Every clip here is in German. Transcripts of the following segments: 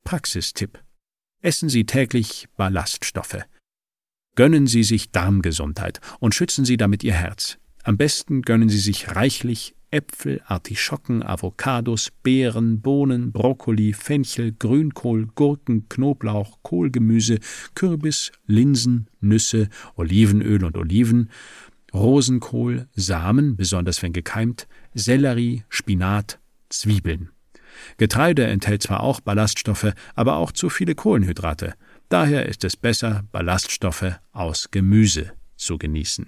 Praxistipp: Essen Sie täglich Ballaststoffe. Gönnen Sie sich Darmgesundheit und schützen Sie damit Ihr Herz. Am besten gönnen Sie sich reichlich Äpfel, Artischocken, Avocados, Beeren, Bohnen, Brokkoli, Fenchel, Grünkohl, Gurken, Knoblauch, Kohlgemüse, Kürbis, Linsen, Nüsse, Olivenöl und Oliven, Rosenkohl, Samen, besonders wenn gekeimt, Sellerie, Spinat, Zwiebeln. Getreide enthält zwar auch Ballaststoffe, aber auch zu viele Kohlenhydrate. Daher ist es besser, Ballaststoffe aus Gemüse zu genießen.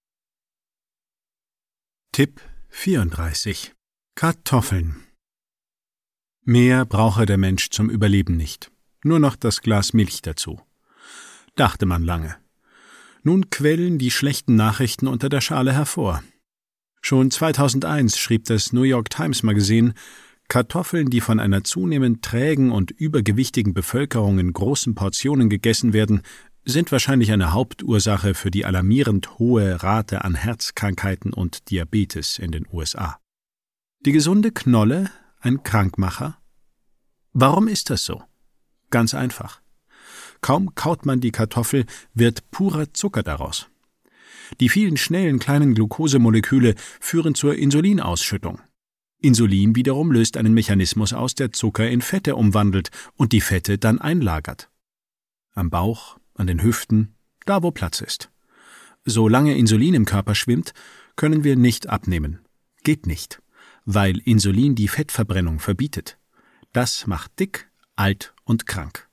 Tipp 34: Kartoffeln. Mehr brauche der Mensch zum Überleben nicht. Nur noch das Glas Milch dazu. Dachte man lange. Nun quellen die schlechten Nachrichten unter der Schale hervor. Schon 2001 schrieb das New York Times Magazin, Kartoffeln, die von einer zunehmend trägen und übergewichtigen Bevölkerung in großen Portionen gegessen werden, sind wahrscheinlich eine Hauptursache für die alarmierend hohe Rate an Herzkrankheiten und Diabetes in den USA. Die gesunde Knolle ein Krankmacher? Warum ist das so? Ganz einfach. Kaum kaut man die Kartoffel, wird purer Zucker daraus. Die vielen schnellen kleinen Glukosemoleküle führen zur Insulinausschüttung. Insulin wiederum löst einen Mechanismus aus, der Zucker in Fette umwandelt und die Fette dann einlagert. Am Bauch, an den Hüften, da wo Platz ist. Solange Insulin im Körper schwimmt, können wir nicht abnehmen. Geht nicht, weil Insulin die Fettverbrennung verbietet. Das macht dick, alt und krank.